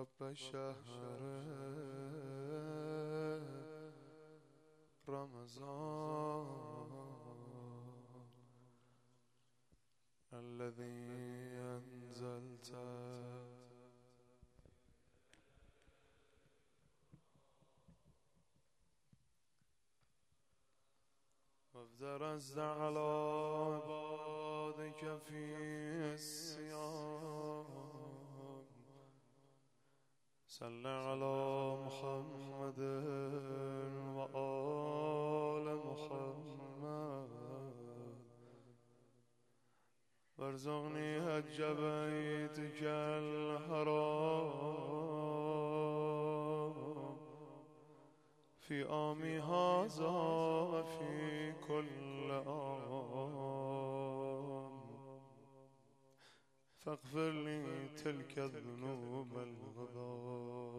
رب شهر رمضان الذي أنزلت وافترست على عبادك في الصيام صل على محمد وآل محمد وارزقني حج بيتك الحرام في عامي هذا وفي كل عام فاغفر لي تلك الذنوب الغضاب